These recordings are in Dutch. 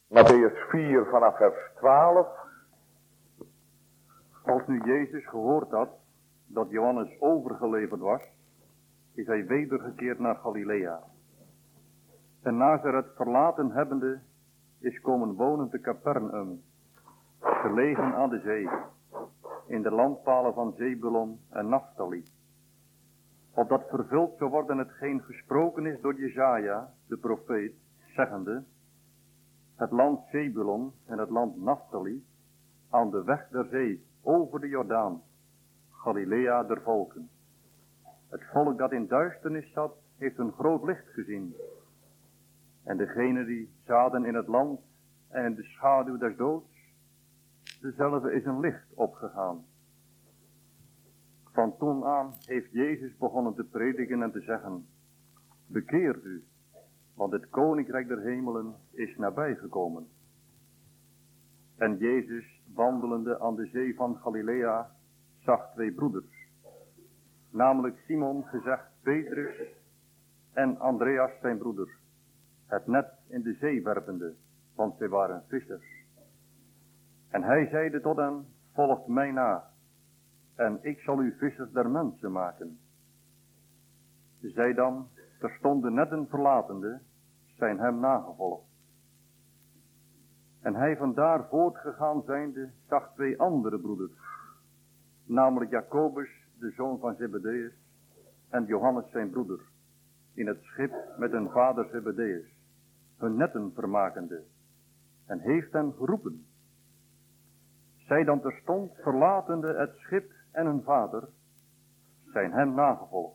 Mattheüs 4 vanaf vers 12. Als nu Jezus gehoord had dat Johannes overgeleverd was, is hij wedergekeerd naar Galilea. En Nazareth verlaten hebbende, is komen wonen te Capernaum, gelegen aan de zee, in de landpalen van Zebulon en Naphtali. Opdat vervuld zou worden hetgeen gesproken is door Jesaja, de profeet, zeggende: het land Zebulon en het land Naphtali, aan de weg der zee, over de Jordaan, Galilea der volken. Het volk dat in duisternis zat, heeft een groot licht gezien. En degene die zaten in het land en in de schaduw des doods, dezelfde is een licht opgegaan. Van toen aan heeft Jezus begonnen te prediken en te zeggen: bekeert u, want het koninkrijk der hemelen is nabijgekomen. En Jezus, wandelende aan de zee van Galilea, zag twee broeders, namelijk Simon, gezegd Petrus, en Andreas zijn broeder, het net in de zee werpende, want zij waren vissers. En hij zeide tot hen: volgt mij na, en ik zal u vissers der mensen maken. Zij dan, terstond de netten verlatende, zijn hem nagevolgd. En hij vandaar voortgegaan zijnde, zag twee andere broeders, namelijk Jacobus, de zoon van Zebedeus, en Johannes zijn broeder, in het schip met hun vader Zebedeus, hun netten vermakende, en heeft hen geroepen. Zij dan terstond, verlatende het schip en hun vader, zijn hem nagevolgd.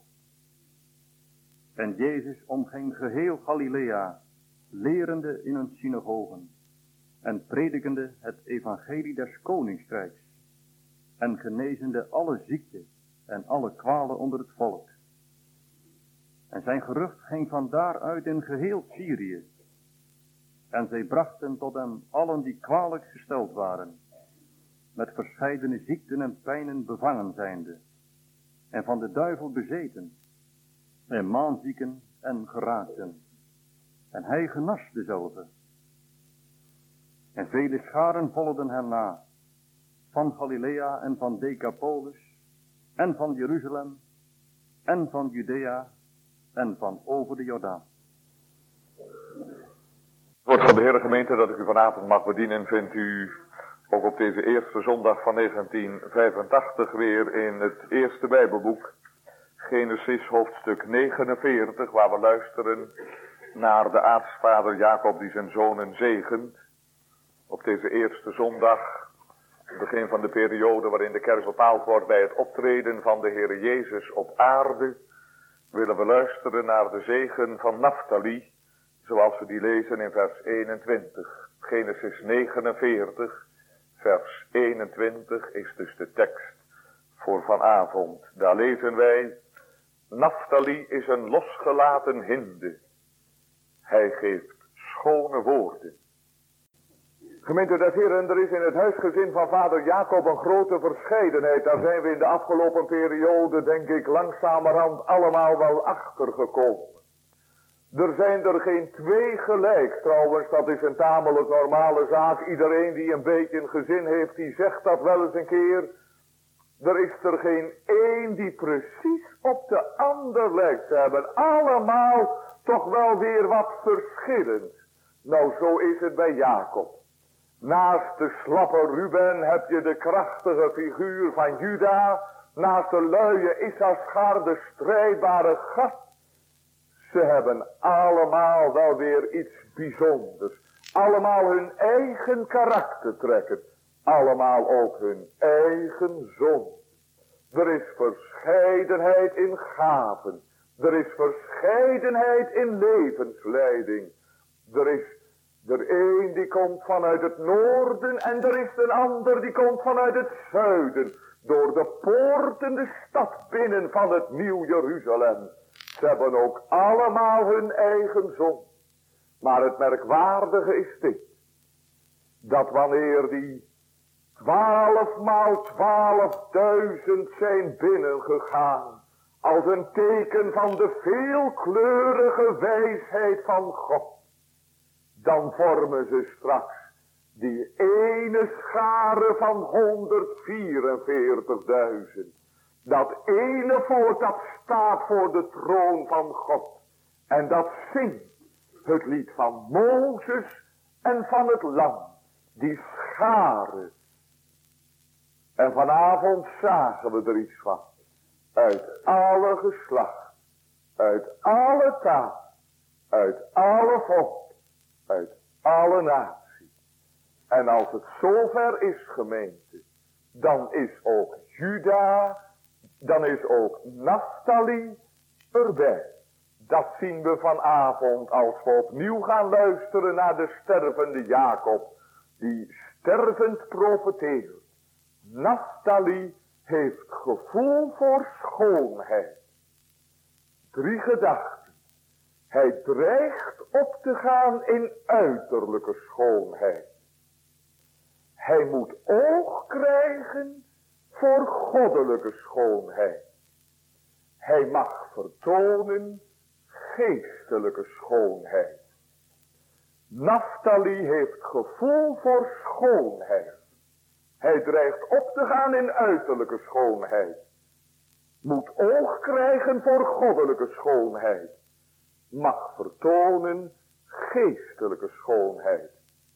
En Jezus omging geheel Galilea, lerende in hun synagogen, en predikende het evangelie des koningsrijks, en genezende alle ziekte en alle kwalen onder het volk. En zijn gerucht ging vandaar uit in geheel Syrië. En zij brachten tot hem allen die kwalijk gesteld waren, met verscheidene ziekten en pijnen bevangen zijnde, en van de duivel bezeten, en maanzieken en geraakten. En hij genas dezelve. En vele scharen volgden hem na, van Galilea en van Decapolis, en van Jeruzalem, en van Judea, en van over de Jordaan. Het woord van de Heere gemeente dat ik u vanavond mag bedienen, vindt u ook op deze eerste zondag van 1985 weer in het eerste Bijbelboek, Genesis hoofdstuk 49, waar we luisteren naar de aartsvader Jacob die zijn zonen zegent. Op deze eerste zondag, het begin van de periode waarin de kerk bepaald wordt bij het optreden van de Heere Jezus op aarde, willen we luisteren naar de zegen van Naphtali, zoals we die lezen in vers 21. Genesis 49, vers 21 is dus de tekst voor vanavond. Daar lezen wij: Naphtali is een losgelaten hinde. Hij geeft schone woorden. Gemeente des Heren, er is in het huisgezin van vader Jacob een grote verscheidenheid. Daar zijn we in de afgelopen periode, denk ik, langzamerhand allemaal wel achtergekomen. Er zijn er geen twee gelijk. Trouwens, dat is een tamelijk normale zaak. Iedereen die een beetje een gezin heeft, die zegt dat wel eens een keer. Er is er geen één die precies op de ander lijkt. Ze hebben allemaal toch wel weer wat verschillend. Nou, zo is het bij Jacob. Naast de slappe Ruben heb je de krachtige figuur van Juda. Naast de luie Issachar de strijdbare Gad. Ze hebben allemaal wel weer iets bijzonders. Allemaal hun eigen karaktertrekken. Allemaal ook hun eigen zon. Er is verscheidenheid in gaven. Er is verscheidenheid in levensleiding. Er is er een die komt vanuit het noorden en er is een ander die komt vanuit het zuiden. Door de poorten de stad binnen van het Nieuw Jeruzalem. Ze hebben ook allemaal hun eigen zon. Maar het merkwaardige is dit. Dat wanneer die 12 maal 12.000 zijn binnengegaan. Als een teken van de veelkleurige wijsheid van God. dan vormen ze straks die ene schare van 144.000. Dat ene volk dat staat voor de troon van God. En dat zingt het lied van Mozes en van het lam. Die schare. En vanavond zagen we er iets van. Uit alle geslacht. Uit alle taal. Uit alle volk. Uit alle natie. En als het zover is, gemeente, dan is ook Juda, dan is ook Naphtali erbij. Dat zien we vanavond als we opnieuw gaan luisteren naar de stervende Jacob, die stervend profeteert. Naphtali heeft gevoel voor schoonheid. 3 gedachten. Hij dreigt op te gaan in uiterlijke schoonheid. Hij moet oog krijgen voor goddelijke schoonheid. Hij mag vertonen geestelijke schoonheid. Naphtali heeft gevoel voor schoonheid. Hij dreigt op te gaan in uiterlijke schoonheid. Moet oog krijgen voor goddelijke schoonheid. Mag vertonen geestelijke schoonheid.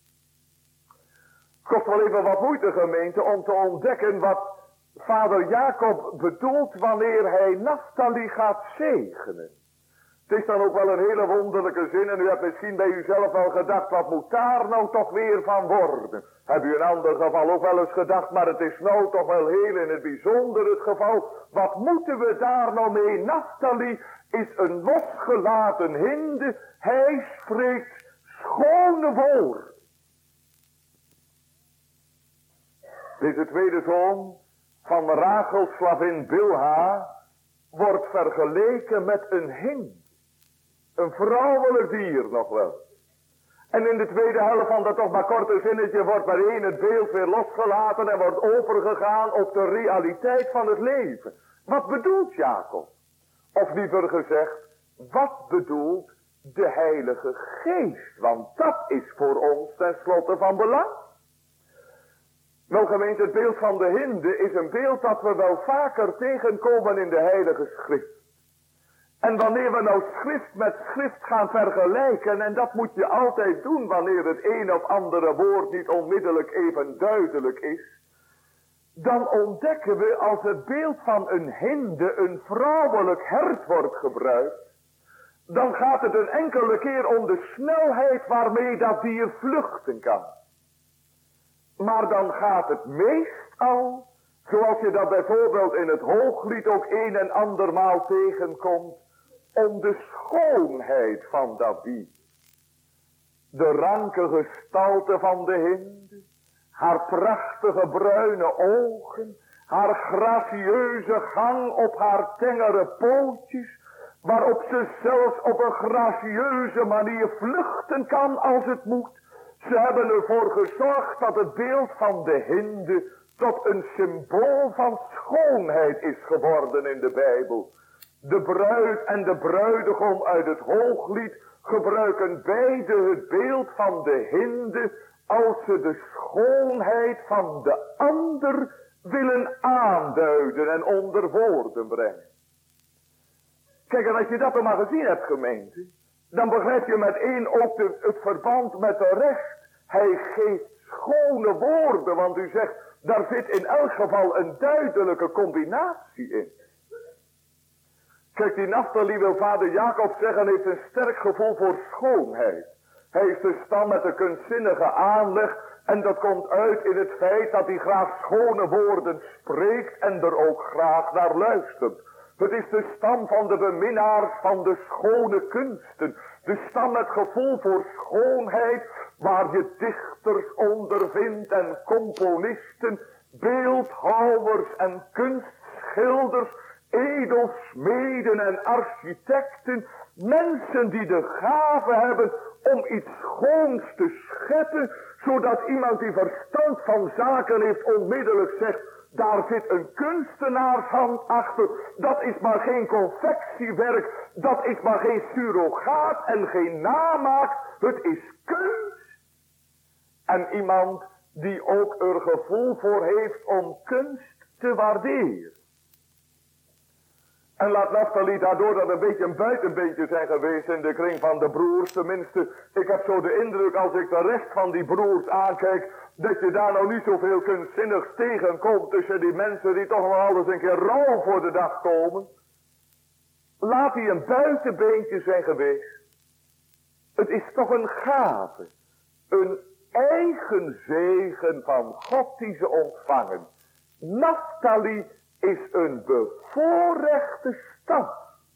Het kost wel even wat moeite, gemeente, om te ontdekken wat vader Jacob bedoelt wanneer hij Naphtali gaat zegenen. Het is dan ook wel een hele wonderlijke zin en u hebt misschien bij uzelf wel gedacht, wat moet daar nou toch weer van worden? Heb u in ander geval ook wel eens gedacht, maar het is nou toch wel heel in het bijzonder het geval. Wat moeten we daar nou mee? Naphtali is een losgelaten hinde, hij spreekt schone woorden. Deze tweede zoon van Rachel slavin Bilha wordt vergeleken met een hinde. Een vrouwelijk dier nog wel. En in de tweede helft van dat toch maar korte zinnetje wordt meteen het beeld weer losgelaten en wordt overgegaan op de realiteit van het leven. Wat bedoelt Jacob? Of liever gezegd, wat bedoelt de Heilige Geest? Want dat is voor ons tenslotte van belang. Wel gemeente, het beeld van de hinde is een beeld dat we wel vaker tegenkomen in de Heilige Schrift. En wanneer we nou schrift met schrift gaan vergelijken, en dat moet je altijd doen wanneer het een of andere woord niet onmiddellijk even duidelijk is, dan ontdekken we als het beeld van een hinde, een vrouwelijk hert wordt gebruikt, dan gaat het een enkele keer om de snelheid waarmee dat dier vluchten kan. Maar dan gaat het meestal, zoals je dat bijvoorbeeld in het Hooglied ook een en andermaal tegenkomt, om de schoonheid van dat dier. De ranke gestalte van de hinde, haar prachtige bruine ogen, haar gracieuze gang op haar tengere pootjes, waarop ze zelfs op een gracieuze manier vluchten kan als het moet. Ze hebben ervoor gezorgd dat het beeld van de hinde tot een symbool van schoonheid is geworden in de Bijbel. De bruid en de bruidegom uit het Hooglied gebruiken beide het beeld van de hinde als ze de schoonheid van de ander willen aanduiden en onder woorden brengen. Kijk, en als je dat dan maar gezien hebt, gemeente, dan begrijp je meteen ook het verband met de rest. Hij geeft schone woorden, want u zegt, daar zit in elk geval een duidelijke combinatie in. Kijk, die Naphtali, wil vader Jacob zeggen, heeft een sterk gevoel voor schoonheid. Hij is de stam met een kunstzinnige aanleg en dat komt uit in het feit dat hij graag schone woorden spreekt en er ook graag naar luistert. Het is de stam van de beminnaars van de schone kunsten. De stam met gevoel voor schoonheid, waar je dichters ondervindt en componisten, beeldhouwers en kunstschilders, edelsmeden en architecten, mensen die de gave hebben om iets schoons te scheppen, zodat iemand die verstand van zaken heeft onmiddellijk zegt, Daar zit een kunstenaarshand achter. Dat is maar geen confectiewerk. Dat is maar geen surrogaat en geen namaak. Het is kunst. En iemand die ook er gevoel voor heeft om kunst te waarderen. En laat Naphtali daardoor dat een beetje een buitenbeentje zijn geweest in de kring van de broers. Tenminste, ik heb zo de indruk als ik de rest van die broers aankijk, dat je daar nou niet zoveel kunstzinnigs tegenkomt tussen die mensen die toch wel alles een keer rauw voor de dag komen. Laat die een buitenbeentje zijn geweest. Het is toch een gave. Een eigen zegen van God die ze ontvangen. Naphtali is een bevoorrechte stam.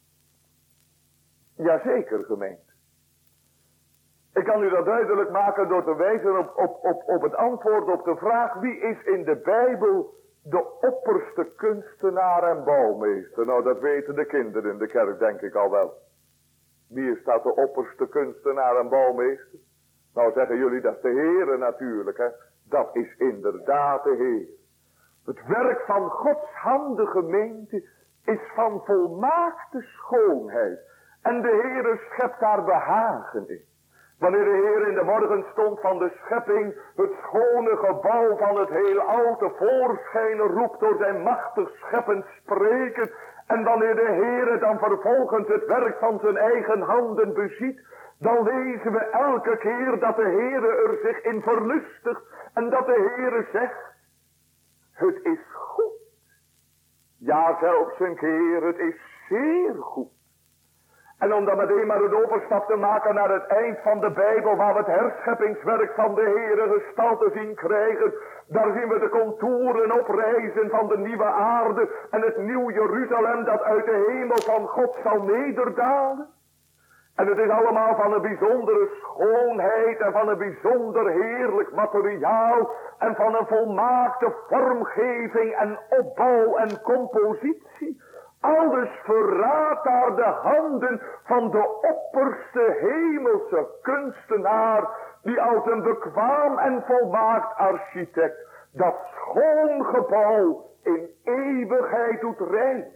Jazeker, gemeente. Ik kan u dat duidelijk maken door te wijzen op het antwoord op de vraag: wie is in de Bijbel de opperste kunstenaar en bouwmeester? Nou, dat weten de kinderen in de kerk denk ik al wel. Wie is dat de opperste kunstenaar en bouwmeester? Nou zeggen jullie, dat is de Heere natuurlijk, hè. Dat is inderdaad de Heer. Het werk van Gods handen, gemeente, is van volmaakte schoonheid. En de Heere schept daar behagen in. Wanneer de Heer in de morgenstond van de schepping het schone gebouw van het heelal tevoorschijn roept door zijn machtig scheppend spreken. En wanneer de Heer dan vervolgens het werk van zijn eigen handen beziet, dan lezen we elke keer dat de Heer er zich in verlustigt. En dat de Heer zegt: het is goed. Ja, zelfs een keer, het is zeer goed. En om dan meteen maar een overstap te maken naar het eind van de Bijbel, waar we het herscheppingswerk van de Heere gestalte zien krijgen, daar zien we de contouren oprijzen van de nieuwe aarde en het nieuw Jeruzalem dat uit de hemel van God zal nederdalen. En het is allemaal van een bijzondere schoonheid en van een bijzonder heerlijk materiaal en van een volmaakte vormgeving en opbouw en compositie. Alles verraadt daar de handen van de opperste hemelse kunstenaar, die als een bekwaam en volmaakt architect dat schoon gebouw in eeuwigheid doet rijzen.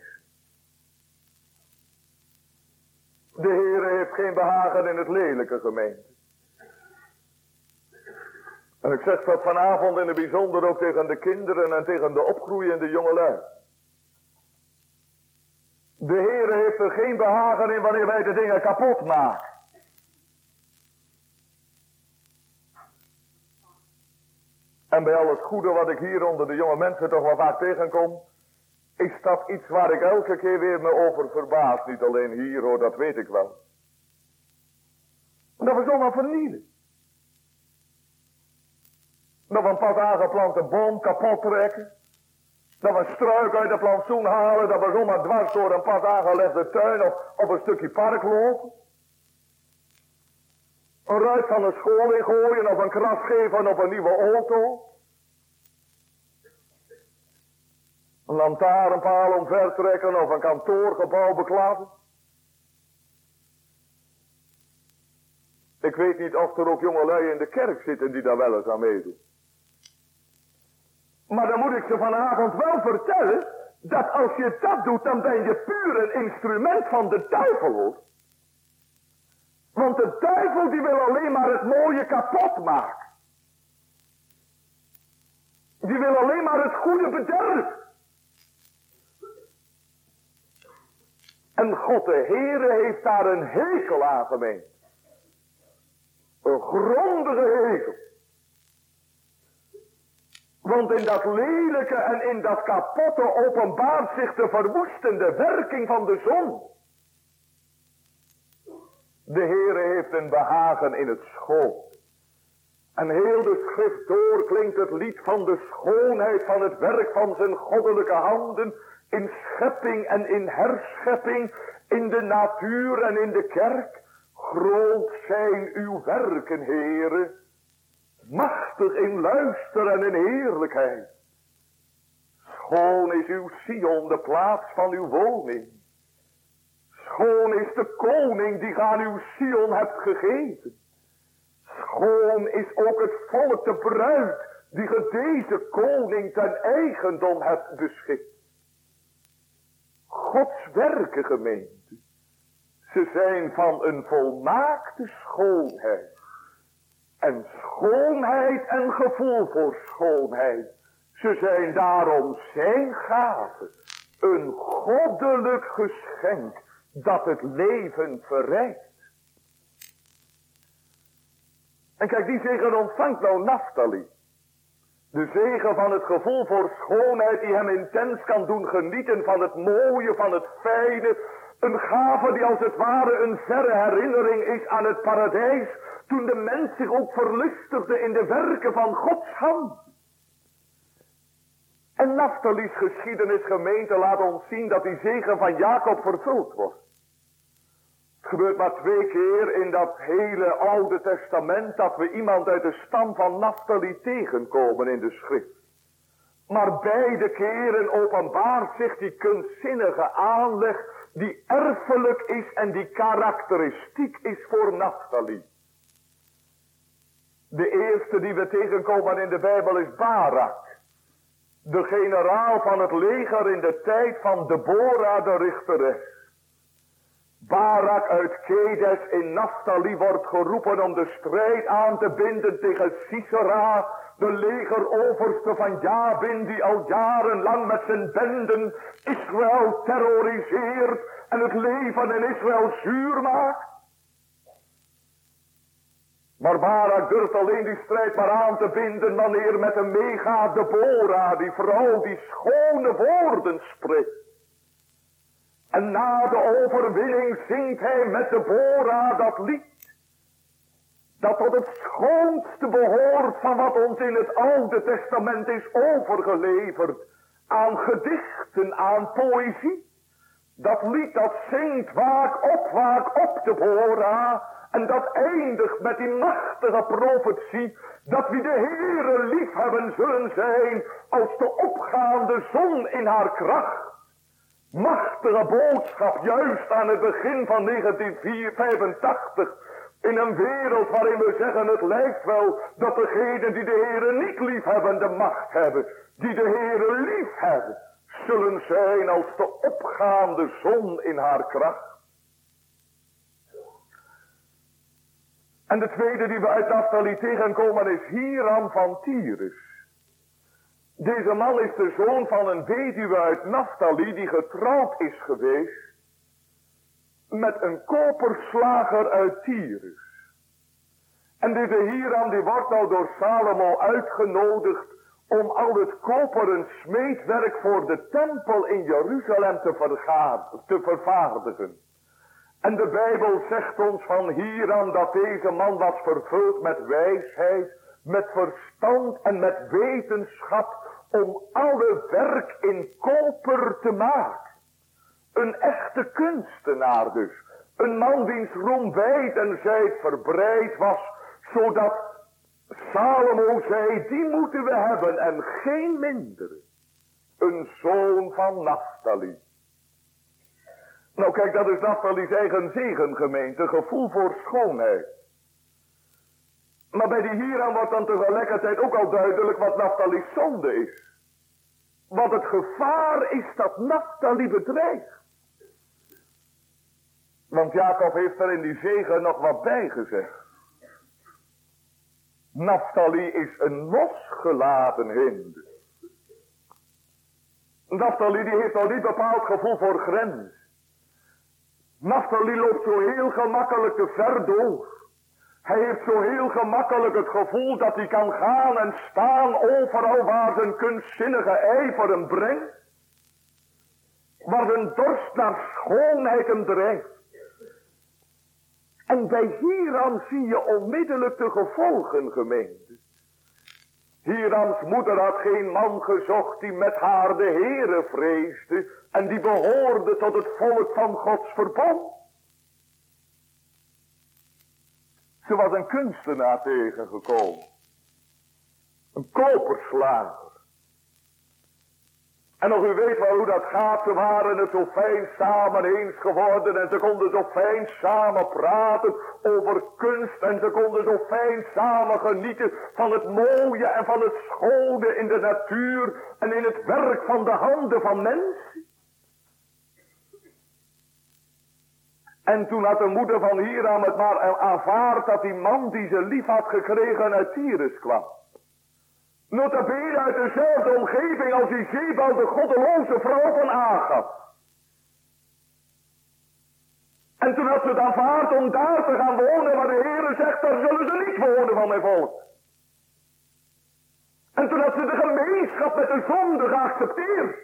De Heer heeft geen behagen in het lelijke, gemeente. En ik zeg dat vanavond in het bijzonder ook tegen de kinderen en tegen de opgroeiende jongelui. De Heer heeft er geen behagen in wanneer wij de dingen kapot maken. En bij al het goede wat ik hier onder de jonge mensen toch wel vaak tegenkom, is dat iets waar ik elke keer weer me over verbaas. Niet alleen hier hoor, dat weet ik wel. Dat we zomaar vernielen. Dat we een pas aangeplante boom kapot trekken. Dat we een struik uit de plantsoen halen. Dat we zomaar dwars door een pas aangelegde tuin of een stukje park lopen. Een ruit van een school ingooien of een kras geven op een nieuwe auto. Een lantaarnpaal omvertrekken of een kantoorgebouw bekladden. Ik weet niet of er ook jongelui in de kerk zitten die daar wel eens aan meedoen. Maar dan moet ik ze vanavond wel vertellen, dat als je dat doet, dan ben je puur een instrument van de duivel, hoor. Want de duivel die wil alleen maar het mooie kapot maken. Die wil alleen maar het goede bederven. En God de Heere heeft daar een hekel aan, gemeente. Een grondige hekel. Want in dat lelijke en in dat kapotte openbaart zich de verwoestende werking van de zon. De Heere heeft een behagen in het schoon. En heel de schrift door klinkt het lied van de schoonheid van het werk van zijn goddelijke handen. In schepping en in herschepping, in de natuur en in de kerk. Groot zijn uw werken, Heere. Machtig in luister en in heerlijkheid. Schoon is uw Sion, de plaats van uw woning. Schoon is de koning die aan uw Sion hebt gegeven. Schoon is ook het volk, de bruid, die ge deze koning ten eigendom hebt beschikt. Gods werken, gemeente, ze zijn van een volmaakte schoonheid. En schoonheid en gevoel voor schoonheid, ze zijn daarom zijn gave. Een goddelijk geschenk dat het leven verrijkt. En kijk, die zegen ontvangt nou Naphtali. De zegen van het gevoel voor schoonheid die hem intens kan doen genieten van het mooie, van het fijne. Een gave die als het ware een verre herinnering is aan het paradijs. Toen de mens zich ook verlustigde in de werken van Gods hand. En Naphtali's geschiedenis, gemeente, laat ons zien dat die zegen van Jacob vervuld wordt. Het gebeurt maar 2 keer in dat hele Oude Testament dat we iemand uit de stam van Naphtali tegenkomen in de schrift. Maar beide keren openbaart zich die kunstzinnige aanleg die erfelijk is en die karakteristiek is voor Naphtali. De eerste die we tegenkomen in de Bijbel is Barak. De generaal van het leger in de tijd van Deborah de richteres. Barak uit Kedes in Naphtali wordt geroepen om de strijd aan te binden tegen Sisera, de legeroverste van Jabin, die al jarenlang met zijn benden Israël terroriseert en het leven in Israël zuur maakt. Maar Barak durft alleen die strijd maar aan te binden wanneer met een meegaat Deborah, die vrouw die schone woorden spreekt. En na de overwinning zingt hij met Deborah dat lied. Dat tot het schoonste behoort van wat ons in het Oude Testament is overgeleverd. Aan gedichten, aan poëzie. Dat lied dat zingt waak op Deborah. En dat eindigt met die machtige profetie. Dat wie de Heere liefhebben zullen zijn als de opgaande zon in haar kracht. Machtige boodschap juist aan het begin van 1985. In een wereld waarin we zeggen het lijkt wel dat degenen die de Heere niet liefhebben de macht hebben. Die de Heere liefhebben zullen zijn als de opgaande zon in haar kracht. En de tweede die we uit Naphtali tegenkomen is Hiram van Tyrus. Deze man is de zoon van een weduwe uit Naphtali die getrouwd is geweest met een koperslager uit Tyrus. En deze Hiram die wordt nou door Salomo uitgenodigd om al het koperen smeedwerk voor de tempel in Jeruzalem te vervaardigen. En de Bijbel zegt ons van Hiram dat deze man was vervuld met wijsheid, met verstand en met wetenschap om alle werk in koper te maken. Een echte kunstenaar dus. Een man wiens roem wijd en zijd verbreid was, zodat Salomo zei, die moeten we hebben en geen mindere. Een zoon van Naphtali. Nou kijk, dat is Naphtali's eigen zegengemeente, gevoel voor schoonheid. Maar bij die Hiram wordt dan tegelijkertijd ook al duidelijk wat Naphtali's zonde is. Want het gevaar is dat Naphtali bedreigt. Want Jacob heeft er in die zegen nog wat bij gezegd. Naphtali is een losgelaten hinde. Naphtali die heeft al niet bepaald gevoel voor grens. Naphtali loopt zo heel gemakkelijk te ver door. Hij heeft zo heel gemakkelijk het gevoel dat hij kan gaan en staan overal waar zijn kunstzinnige ijver hem brengt. Waar zijn dorst naar schoonheid hem drijft. En bij Hiram zie je onmiddellijk de gevolgen, gemeente. Hirams moeder had geen man gezocht die met haar de Heere vreesde en die behoorde tot het volk van Gods verbond. Ze was een kunstenaar tegengekomen. Een koperslager. En nog u weet wel hoe dat gaat, ze waren het zo fijn samen eens geworden en ze konden zo fijn samen praten over kunst en ze konden zo fijn samen genieten van het mooie en van het schone in de natuur en in het werk van de handen van mensen. En toen had de moeder van Hiram het maar aanvaard dat die man die ze lief had gekregen uit Tyrus kwam. Nota bene uit dezelfde omgeving als Jezebel, de goddeloze vrouw van Agab. En toen had ze het aanvaard om daar te gaan wonen, waar de Heere zegt, daar zullen ze niet wonen van mijn volk. En toen had ze de gemeenschap met de zonde geaccepteerd.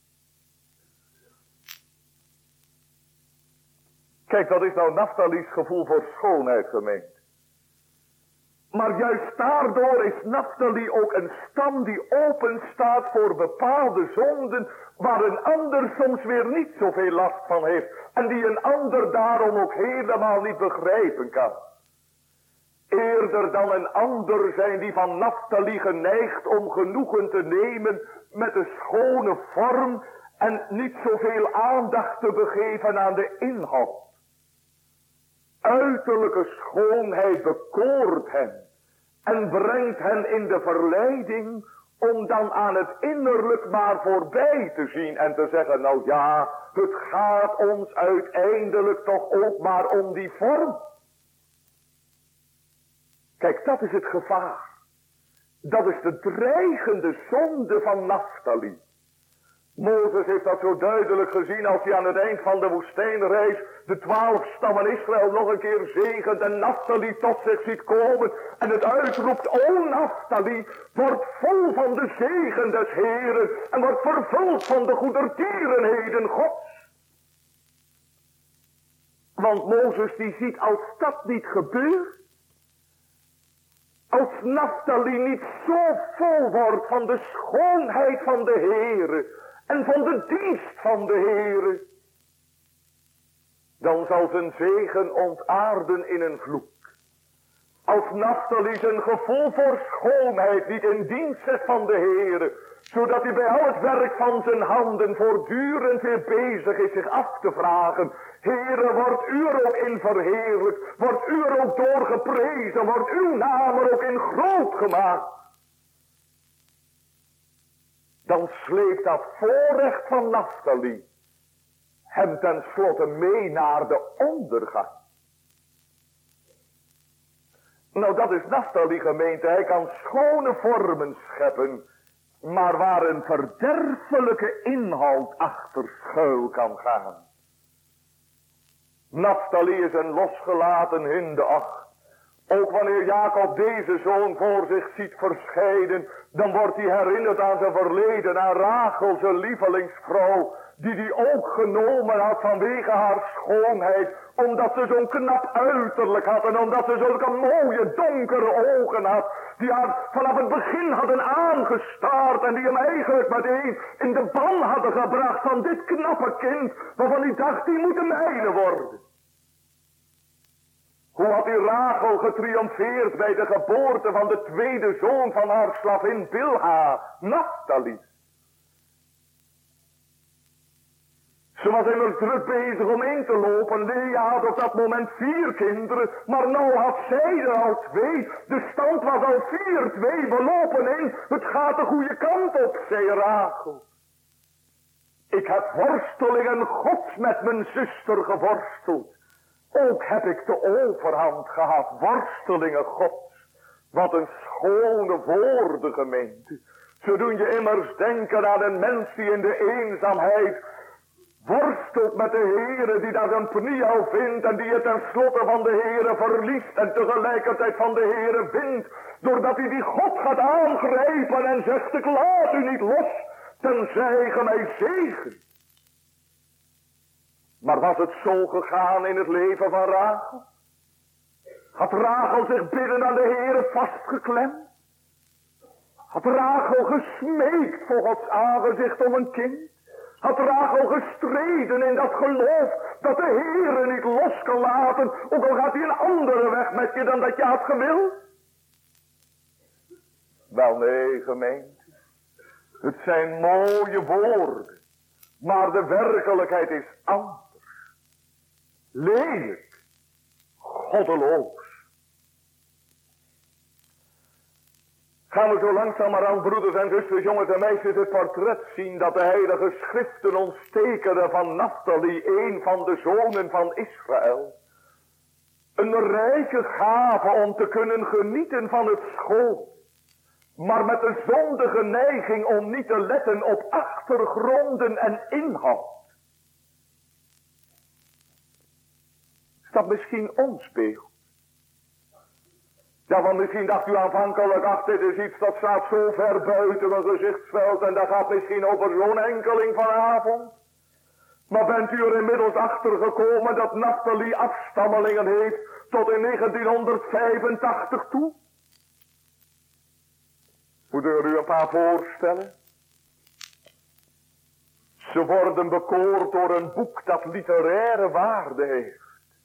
Kijk, dat is nou Naftali's gevoel voor schoonheid, gemeente. Maar juist daardoor is Naftali ook een stam die open staat voor bepaalde zonden, waar een ander soms weer niet zoveel last van heeft. En die een ander daarom ook helemaal niet begrijpen kan. Eerder dan een ander zijn die van Naftali geneigd om genoegen te nemen met de schone vorm en niet zoveel aandacht te begeven aan de inhoud. Uiterlijke schoonheid bekoort hen en brengt hen in de verleiding om dan aan het innerlijk maar voorbij te zien en te zeggen, nou ja, het gaat ons uiteindelijk toch ook maar om die vorm. Kijk, dat is het gevaar. Dat is de dreigende zonde van Naftali. Mozes heeft dat zo duidelijk gezien als hij aan het eind van de woestijnreis de 12 stammen Israël nog een keer zegent en Naftali tot zich ziet komen en het uitroept, o Naftali, wordt vol van de zegen des Heeren en wordt vervuld van de goedertierenheden Gods. Want Mozes die ziet als dat niet gebeurt, als Naftali niet zo vol wordt van de schoonheid van de Heere en van de dienst van de Heere, dan zal zijn zegen ontaarden in een vloek. Als Naftali zijn gevoel voor schoonheid niet in dienst zet van de Heere, zodat hij bij al het werk van zijn handen voortdurend weer bezig is zich af te vragen, Heere, wordt u er ook in verheerlijkt, wordt u er ook door geprezen, wordt uw naam er ook in groot gemaakt. Dan sleept dat voorrecht van Naftali hem tenslotte mee naar de ondergang. Nou, dat is Naftali, gemeente. Hij kan schone vormen scheppen, maar waar een verderfelijke inhoud achter schuil kan gaan. Naftali is een losgelaten hindeacht. Ook wanneer Jacob deze zoon voor zich ziet verschijnen, dan wordt hij herinnerd aan zijn verleden, aan Rachel, zijn lievelingsvrouw, die hij ook genomen had vanwege haar schoonheid, omdat ze zo'n knap uiterlijk had en omdat ze zulke mooie donkere ogen had, die haar vanaf het begin hadden aangestaard en die hem eigenlijk meteen in de ban hadden gebracht van dit knappe kind, waarvan hij dacht, die moet de mijne worden. Hoe had die Rachel getriomfeerd bij de geboorte van de tweede zoon van haar slavin Bilha, Naftali. Ze was immers druk bezig om in te lopen. Lea had op dat moment 4 kinderen, maar nou had zij er al 2. De stand was al 4-2, we lopen in. Het gaat de goede kant op, zei Rachel. Ik heb worstelingen Gods met mijn zuster geworsteld. Ook heb ik de overhand gehad, worstelingen Gods. Wat een schone woorden, gemeente. Zo doen je immers denken aan een mens die in de eenzaamheid worstelt met de Heere, die daar zijn pniel vindt en die het tenslotte van de Heere verliest en tegelijkertijd van de Heere vindt, doordat hij die God gaat aangrijpen en zegt, ik laat u niet los, tenzij ge mij zegen. Maar was het zo gegaan in het leven van Rachel? Had Rachel zich binnen aan de Heere vastgeklemd? Had Rachel gesmeekt voor Gods aangezicht om een kind? Had Rachel gestreden in dat geloof dat de Heere niet los kan laten, ook al gaat hij een andere weg met je dan dat je had gewild? Wel nee, gemeente. Het zijn mooie woorden. Maar de werkelijkheid is anders. Lelijk. Goddeloos. Gaan we zo langzamerhand, broeders en zusters, jongens en meisjes, het portret zien dat de heilige schriften ons tekenen van Naphtali, een van de zonen van Israël. Een rijke gave om te kunnen genieten van het schoon, maar met een zondige neiging om niet te letten op achtergronden en inhoud. Is dat misschien ons beeld? Ja, want misschien dacht u aanvankelijk, ach, dit is iets dat staat zo ver buiten mijn gezichtsveld en dat gaat misschien over zo'n enkeling vanavond. Maar bent u er inmiddels achter gekomen dat Naphtali afstammelingen heeft tot in 1985 toe? Moet er u een paar voorstellen? Ze worden bekoord door een boek dat literaire waarde heeft.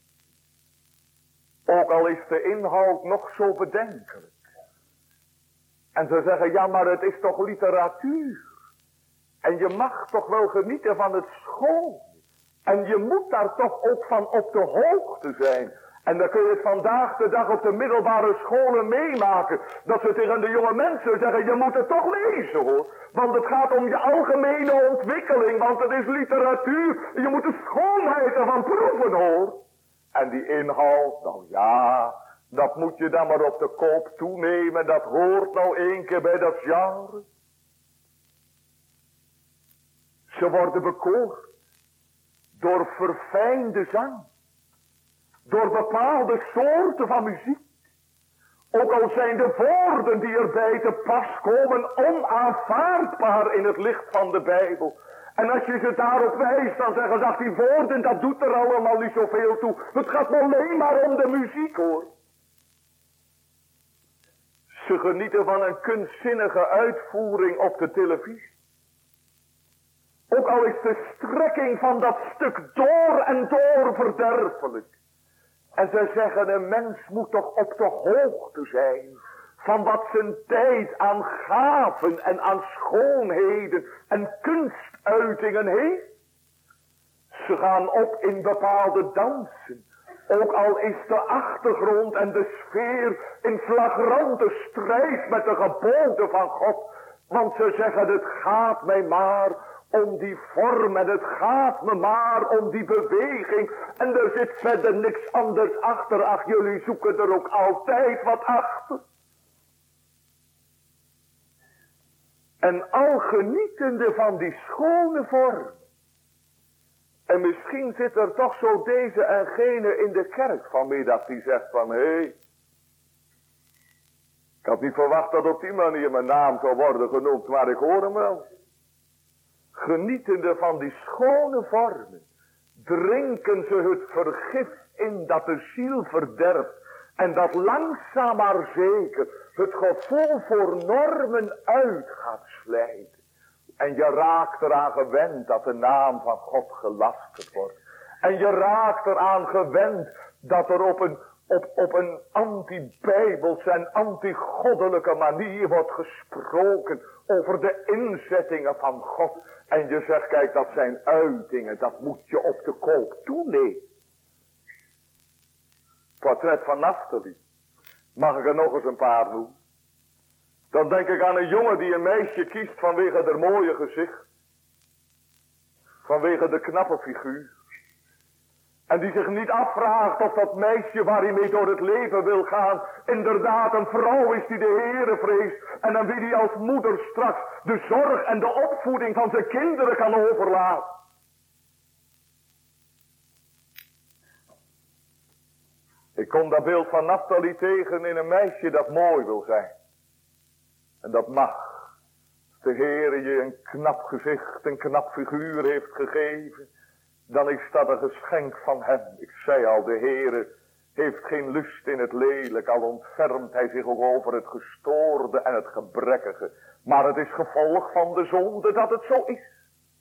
Ook al is de inhoud nog zo bedenkelijk. En ze zeggen, ja, maar het is toch literatuur. En je mag toch wel genieten van het schoon. En je moet daar toch ook van op de hoogte zijn. En dan kun je het vandaag de dag op de middelbare scholen meemaken. Dat ze tegen de jonge mensen zeggen, je moet het toch lezen hoor. Want het gaat om je algemene ontwikkeling. Want het is literatuur. Je moet de schoonheid ervan proeven hoor. En die inhoud, nou ja, dat moet je dan maar op de koop toenemen. Dat hoort nou 1 keer bij dat genre. Ze worden bekoord door verfijnde zang. Door bepaalde soorten van muziek. Ook al zijn de woorden die erbij te pas komen onaanvaardbaar in het licht van de Bijbel. En als je ze daarop wijst, dan zeggen ze, die woorden, dat doet er allemaal niet zoveel toe. Het gaat alleen maar om de muziek hoor. Ze genieten van een kunstzinnige uitvoering op de televisie. Ook al is de strekking van dat stuk door en door verderfelijk. En ze zeggen, een mens moet toch op de hoogte zijn van wat zijn tijd aan gaven en aan schoonheden en kunstuitingen heeft. Ze gaan op in bepaalde dansen. Ook al is de achtergrond en de sfeer in flagrante strijd met de geboden van God. Want ze zeggen, het gaat mij maar om die vorm en het gaat me maar om die beweging. En er zit verder niks anders achter. Ach, jullie zoeken er ook altijd wat achter. En al genietende van die schone vorm. En misschien zit er toch zo deze en gene in de kerk vanmiddag die zegt van, hé, ik had niet verwacht dat op die manier mijn naam zou worden genoemd, maar ik hoor hem wel. Genietende van die schone vormen, drinken ze het vergif in dat de ziel verderft. En dat langzaam maar zeker het gevoel voor normen uit gaat slijten. En je raakt eraan gewend dat de naam van God gelasterd wordt. En je raakt eraan gewend dat er op een anti-bijbelse en anti-goddelijke manier wordt gesproken over de inzettingen van God. En je zegt, kijk, dat zijn uitingen, dat moet je op de koop toenemen. Portret van Naphtali. Mag ik er nog eens een paar noemen? Dan denk ik aan een jongen die een meisje kiest vanwege haar mooie gezicht. Vanwege de knappe figuur. En die zich niet afvraagt of dat meisje waar hij mee door het leven wil gaan inderdaad een vrouw is die de Heere vreest. En aan wie hij als moeder straks de zorg en de opvoeding van zijn kinderen kan overlaten. Ik kom dat beeld van Naphtali tegen in een meisje dat mooi wil zijn. En dat mag. Als de Heere je een knap gezicht, een knap figuur heeft gegeven, dan is dat een geschenk van hem. Ik zei al, de Heere heeft geen lust in het lelijk, al ontfermt hij zich ook over het gestoorde en het gebrekkige. Maar het is gevolg van de zonde dat het zo is.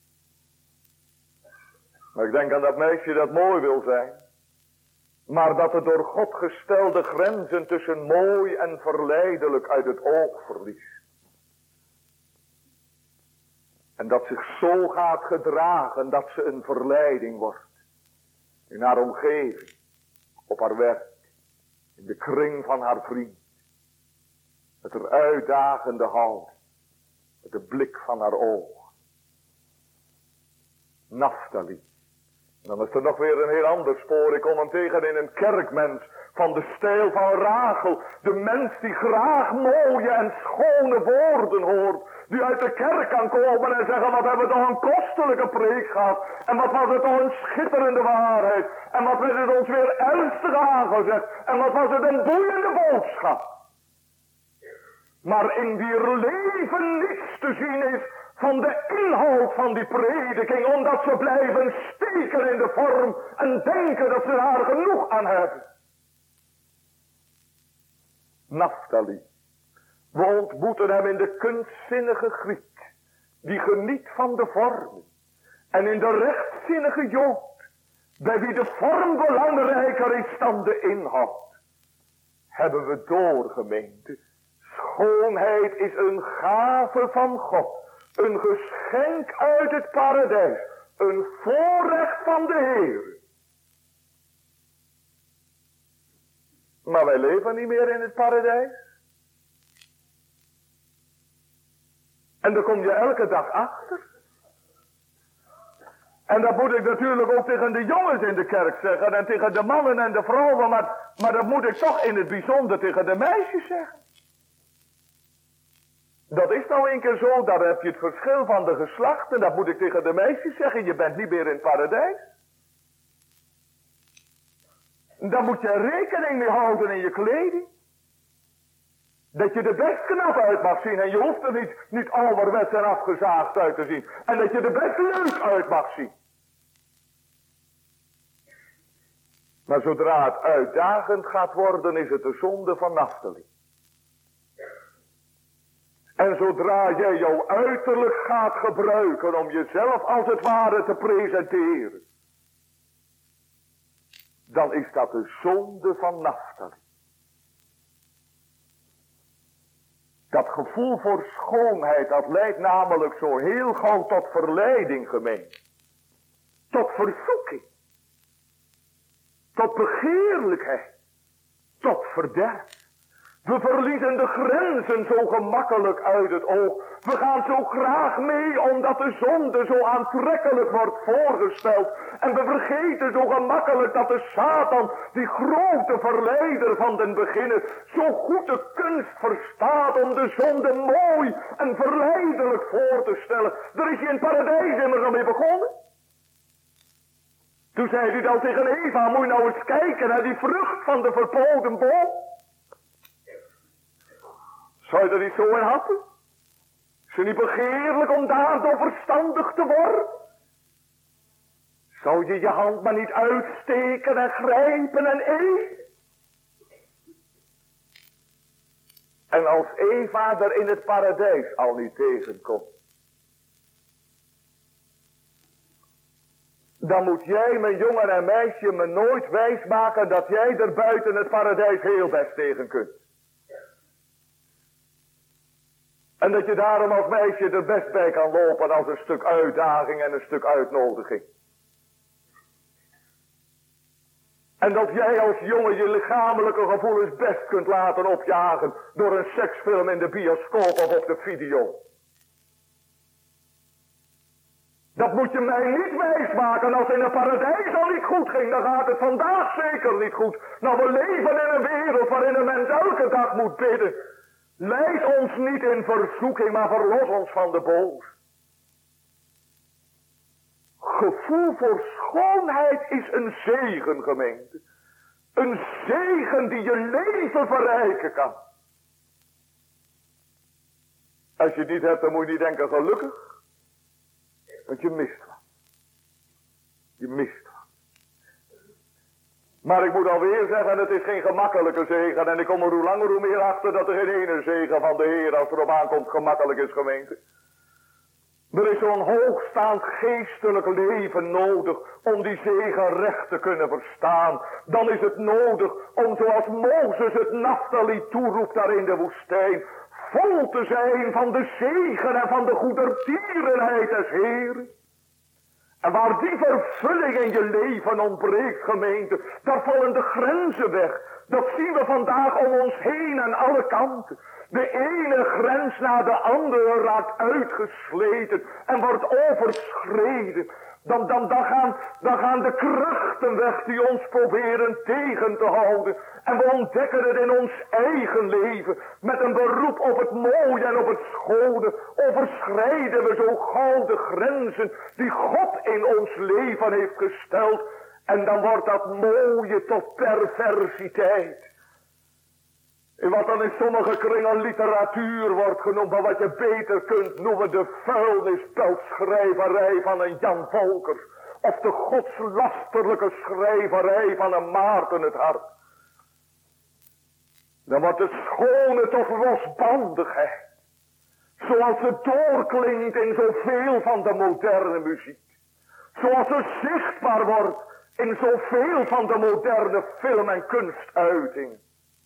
Maar ik denk aan dat meisje dat mooi wil zijn. Maar dat het door God gestelde grenzen tussen mooi en verleidelijk uit het oog verliest. En dat zich zo gaat gedragen dat ze een verleiding wordt. In haar omgeving, op haar werk, in de kring van haar vriend. Met haar uitdagende houding, met de blik van haar ogen. Naphtali. En dan is er nog weer een heel ander spoor. Ik kom hem tegen in een kerkmens van de stijl van Rachel. De mens die graag mooie en schone woorden hoort. Die uit de kerk kan komen en zeggen, wat hebben we toch een kostelijke preek gehad. En wat was het toch een schitterende waarheid. En wat werd het ons weer ernstig aangezegd. En wat was het een boeiende boodschap. Maar in wier leven niets te zien is van de inhoud van die prediking, omdat ze blijven steken in de vorm en denken dat ze daar genoeg aan hebben. Naphtali. We ontmoeten hem in de kunstzinnige Griek, die geniet van de vorm. En in de rechtzinnige Jood, bij wie de vorm belangrijker is dan de inhoud. Hebben we door, gemeente. Schoonheid is een gave van God. Een geschenk uit het paradijs. Een voorrecht van de Heer. Maar wij leven niet meer in het paradijs. En daar kom je elke dag achter. En dat moet ik natuurlijk ook tegen de jongens in de kerk zeggen. En tegen de mannen en de vrouwen. Maar dat moet ik toch in het bijzonder tegen de meisjes zeggen. Dat is nou een keer zo, daar heb je het verschil van de geslachten. Dat moet ik tegen de meisjes zeggen, je bent niet meer in het paradijs. Daar moet je rekening mee houden in je kleding. Dat je er best knap uit mag zien en je hoeft er niet ouderwets en afgezaagd uit te zien. En dat je er best leuk uit mag zien. Maar zodra het uitdagend gaat worden, is het de zonde van Naphtali. En zodra jij jouw uiterlijk gaat gebruiken om jezelf als het ware te presenteren, dan is dat de zonde van Naphtali. Dat gevoel voor schoonheid, dat leidt namelijk zo heel gauw tot verleiding, gemeente. Tot verzoeking. Tot begeerlijkheid. Tot verderf. We verliezen de grenzen zo gemakkelijk uit het oog. We gaan zo graag mee omdat de zonde zo aantrekkelijk wordt voorgesteld. En we vergeten zo gemakkelijk dat de Satan, die grote verleider van den beginner, zo goed de kunst verstaat om de zonde mooi en verleidelijk voor te stellen. Daar is hij in het paradijs immers al mee begonnen. Toen zei hij dan tegen Eva, moet je nou eens kijken naar die vrucht van de verboden boom. Zou je er niet zo in happen? Is het niet begeerlijk om daardoor verstandig te worden? Zou je je hand maar niet uitsteken en grijpen en eten? En als Eva er in het paradijs al niet tegenkomt, dan moet jij, mijn jongen en meisje, me nooit wijsmaken dat jij er buiten het paradijs heel best tegen kunt. En dat je daarom als meisje er best bij kan lopen als een stuk uitdaging en een stuk uitnodiging. En dat jij als jongen je lichamelijke gevoelens best kunt laten opjagen door een seksfilm in de bioscoop of op de video. Dat moet je mij niet wijsmaken. Als in het paradijs al niet goed ging, dan gaat het vandaag zeker niet goed. Nou, we leven in een wereld waarin een mens elke dag moet bidden. Leid ons niet in verzoeking, maar verlos ons van de boos. Gevoel voor schoonheid is een zegen, gemeente. Een zegen die je leven verrijken kan. Als je het niet hebt, dan moet je niet denken gelukkig. Want je mist wat. Je mist wat. Maar ik moet alweer zeggen, het is geen gemakkelijke zegen. En ik kom er hoe langer hoe meer achter dat er geen ene zegen van de Heer als er op aankomt gemakkelijk is, gemeente. Er is zo'n hoogstaand geestelijk leven nodig om die zegen recht te kunnen verstaan. Dan is het nodig om zoals Mozes het Naphtali toeroept daar in de woestijn. vol te zijn van de zegen en van de goedertierenheid des Heeren. En waar die vervulling in je leven ontbreekt, gemeente, daar vallen de grenzen weg. Dat zien we vandaag om ons heen aan alle kanten. De ene grens na de andere raakt uitgesleten en wordt overschreden. Dan gaan de krachten weg die ons proberen tegen te houden. En we ontdekken het in ons eigen leven. Met een beroep op het mooie en op het schone. Overschrijden we zo gauw de grenzen die God in ons leven heeft gesteld. En dan wordt dat mooie tot perversiteit. In wat dan in sommige kringen literatuur wordt genoemd, maar wat je beter kunt noemen de vuilnisbeltschrijverij van een Jan Volkers. Of de godslasterlijke schrijverij van een Maarten het Hart. Dan wordt het schone tot losbandigheid. Zoals het doorklinkt in zoveel van de moderne muziek. Zoals het zichtbaar wordt in zoveel van de moderne film- en kunstuiting.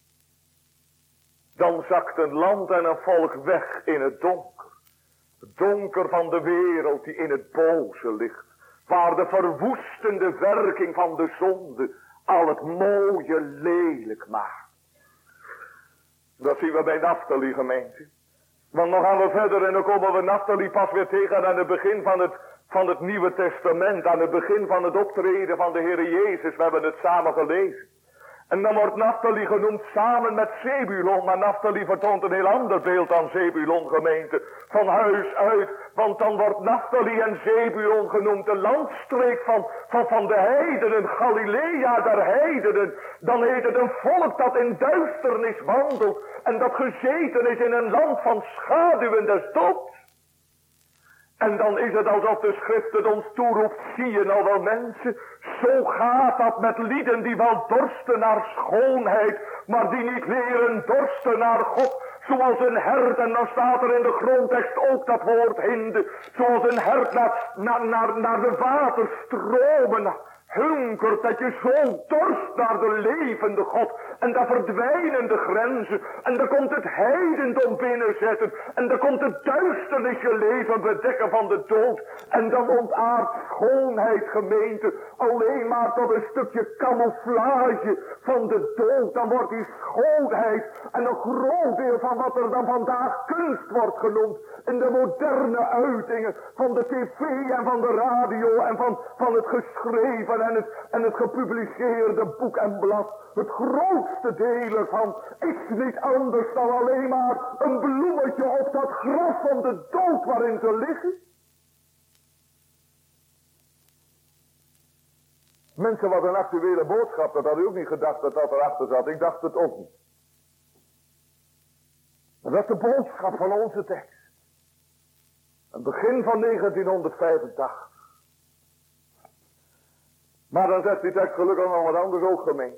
Dan zakt een land en een volk weg in het donker. Het donker van de wereld die in het boze ligt. Waar de verwoestende werking van de zonde al het mooie lelijk maakt. Dat zien we bij Naphtali, gemeente. Want dan gaan we verder en dan komen we Naphtali pas weer tegen aan het begin van het Nieuwe Testament. Aan het begin van het optreden van de Heer Jezus. We hebben het samen gelezen. En dan wordt Naphtali genoemd samen met Zebulon. Maar Naphtali vertoont een heel ander beeld dan Zebulon, gemeente. Van huis uit. Want dan wordt Naphtali en Zebulon genoemd de landstreek van de heidenen. Galilea der heidenen. Dan heet het een volk dat in duisternis wandelt. En dat gezeten is in een land van schaduwen des doods. En dan is het alsof de schrift het ons toeroept, zie je nou wel mensen, zo gaat dat met lieden die wel dorsten naar schoonheid, maar die niet leren dorsten naar God. Zoals een hert, en dan staat er in de grondtekst ook dat woord hinde, zoals een hert naar de waterstromen hunkert, dat je zo dorst naar de levende God. En daar verdwijnen de grenzen. En dan komt het heidendom binnenzetten. En dan komt het duisternis je leven bedekken van de dood. En dan ontaart schoonheid, gemeente, alleen maar tot een stukje camouflage van de dood. Dan wordt die schoonheid en een groot deel van wat er dan vandaag kunst wordt genoemd. In de moderne uitingen van de tv en van de radio en van het geschreven en het gepubliceerde boek en blad. Het grootste deel ervan is niet anders dan alleen maar een bloemetje op dat graf van de dood waarin ze liggen. Mensen, wat een actuele boodschap, dat had u ook niet gedacht dat dat erachter zat. Ik dacht het ook niet. Maar dat is de boodschap van onze tekst. Het begin van 1985. Maar dan zegt die tekst gelukkig nog wat anders ook, gemeente.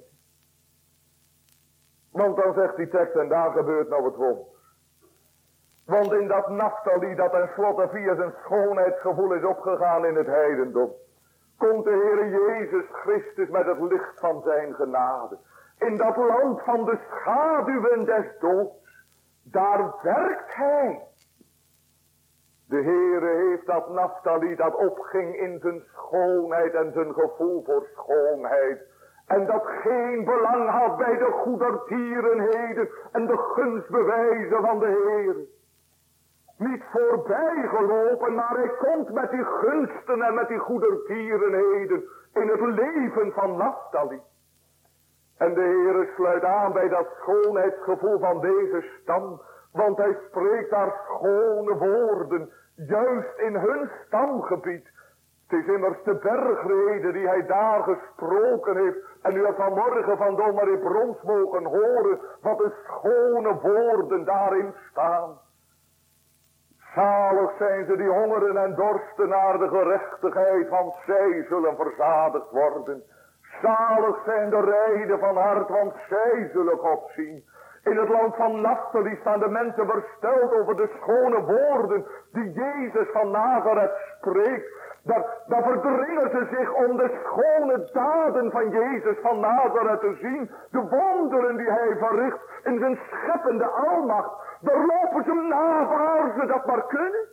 Want dan zegt die tekst, en daar gebeurt nou het wonder. Want in dat Naphtali, dat tenslotte via zijn schoonheidsgevoel is opgegaan in het heidendom, komt de Heer Jezus Christus met het licht van zijn genade. In dat land van de schaduwen des doods, daar werkt hij. De Heere heeft dat Naphtali dat opging in zijn schoonheid en zijn gevoel voor schoonheid. En dat geen belang had bij de goedertierenheden en de gunstbewijzen van de Heer. Niet voorbij gelopen, maar hij komt met die gunsten en met die goedertierenheden in het leven van Naphtali. En de Heer sluit aan bij dat schoonheidsgevoel van deze stam. Want hij spreekt daar schone woorden, juist in hun stamgebied. Het is immers de bergrede die hij daar gesproken heeft. En u hebt vanmorgen van dominee Brons mogen horen wat de schone woorden daarin staan. Zalig zijn ze die hongeren en dorsten naar de gerechtigheid, want zij zullen verzadigd worden. Zalig zijn de reinen van hart, want zij zullen God zien. In het land van Naphtali staan de mensen versteld over de schone woorden die Jezus van Nazareth spreekt. Dan verdringen ze zich om de schone daden van Jezus van Nazareth te zien. De wonderen die hij verricht in zijn scheppende almacht. Daar lopen ze na waar ze dat maar kunnen.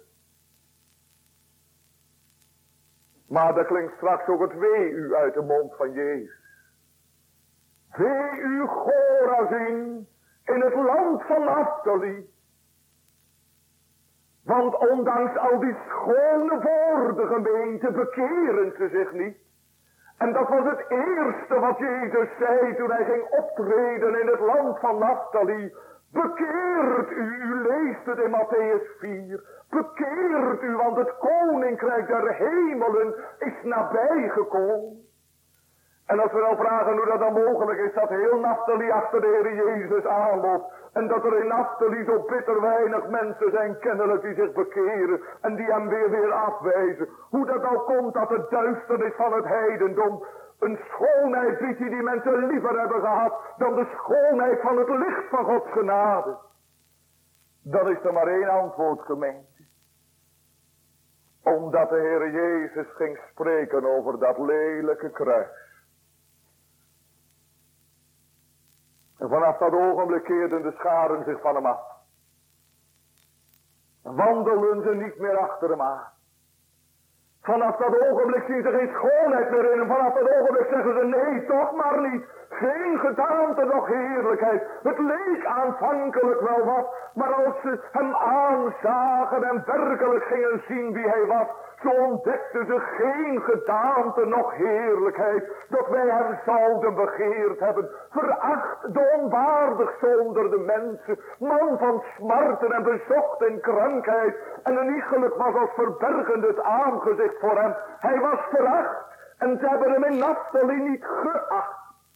Maar er klinkt straks ook het wee u uit de mond van Jezus. Wee u Chorazin in het land van Naphtali. Want ondanks al die schone woorden, gemeente, bekeren ze zich niet. En dat was het eerste wat Jezus zei toen hij ging optreden in het land van Naphtali. Bekeert u leest het in Matthäus 4. Bekeert u, want het koninkrijk der hemelen is nabijgekomen. En als we nou vragen hoe dat dan mogelijk is, dat heel Naphtali achter de Heer Jezus aanloopt. En dat er in Naphtali zo bitter weinig mensen zijn kennelijk die zich bekeren. En die hem weer afwijzen. Hoe dat nou komt dat de duisternis van het heidendom een schoonheid biedt die mensen liever hebben gehad dan de schoonheid van het licht van Gods genade. Dan is er maar één antwoord, gemeente. Omdat de Heer Jezus ging spreken over dat lelijke kruis. En vanaf dat ogenblik keerden de scharen zich van hem af. En wandelden ze niet meer achter hem aan. Vanaf dat ogenblik zien ze geen schoonheid meer in hem. Vanaf dat ogenblik zeggen ze nee, toch maar niet. Geen gedaante, nog heerlijkheid. Het leek aanvankelijk wel wat. Maar als ze hem aanzagen en werkelijk gingen zien wie hij was. Zo ontdekten ze geen gedaante, nog heerlijkheid. Dat wij hem zouden begeerd hebben. Veracht de onwaardig zonderde mensen. Man van smarten en bezocht in krankheid. En een iegelijk was als verbergend het aangezicht voor hem. Hij was veracht. En ze hebben hem in Naphtali niet geacht.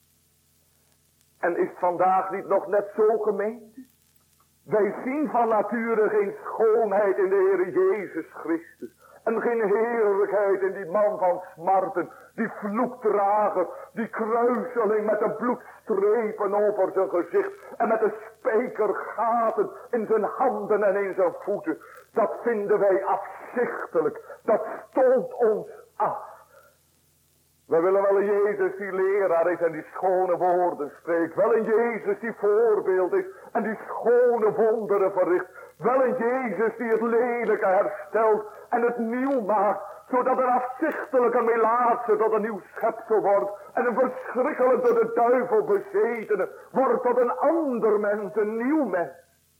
En is het vandaag niet nog net zo, gemeente? Wij zien van nature geen schoonheid in de Heer Jezus Christus. En geen heerlijkheid in die man van smarten. Die vloekdrager. Die kruiseling met de bloedstrepen over zijn gezicht. En met de spijkergaten in zijn handen en in zijn voeten. Dat vinden wij afzichtelijk. Dat stoot ons af. We willen wel een Jezus die leraar is en die schone woorden spreekt. Wel een Jezus die voorbeeld is en die schone wonderen verricht. Wel een Jezus die het lelijke herstelt en het nieuw maakt. Zodat een afzichtelijke melaatse tot een nieuw schepsel wordt. En een verschrikkelijk door de duivel bezetene wordt tot een ander mens, een nieuw mens.